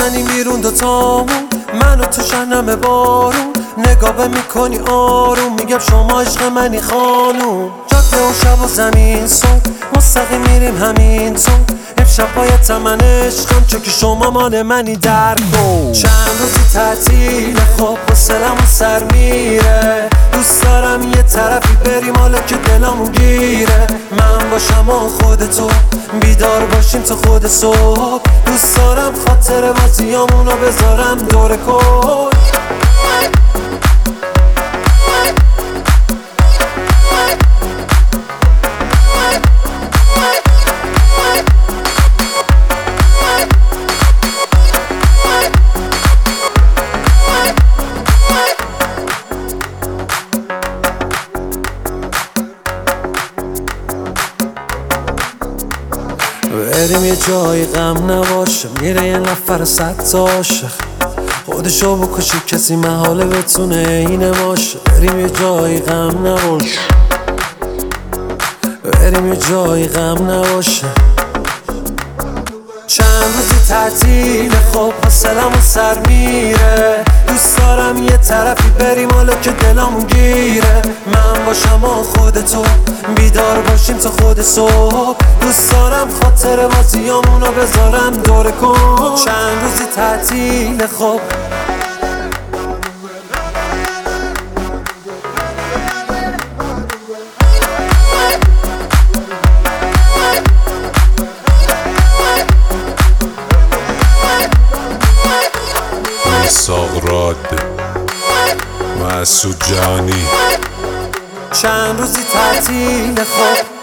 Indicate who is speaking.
Speaker 1: بزنیم بیرون دوتامون، منو تو شنم بارون، نگاه میکنی آروم، میگم شما عشق منی خانوم. جاده و شب و زمین صبح مستقیم میریم همین تو، امشب باید تمن عشقم چون که شما مال منی در کن. چند روزی تعطیل خواب حوصله‌مون سر میره، دوست دارم یه طرفی بریم حالا که دلمون گیره. من باشم و خودتو بیدار باشیم تا خود صبح، دوست دارم خاطر بازیامونو بذارم دور کن. بریم یه جایی غم نباشه، میره یه نفر 100 تا عاشق، خودشو بکشه کسی محاله بتونه اینه باشه. بریم یه جایی غم نباشه، بریم یه جایی غم نباشه. چند روزی تعطیل خوب حوصله‌مون سر میره، دوست دارم یه طرفی بریم حالا که دلمون گیره. من باشم و خودتو بیدار باشیم تا خود صبح، دوست دارم خاطر بازیامونو بذارم دور کن. چند روزی تعطیل خوب
Speaker 2: ساغراد مسعود جهانی.
Speaker 1: چند روزی تعطیل خوب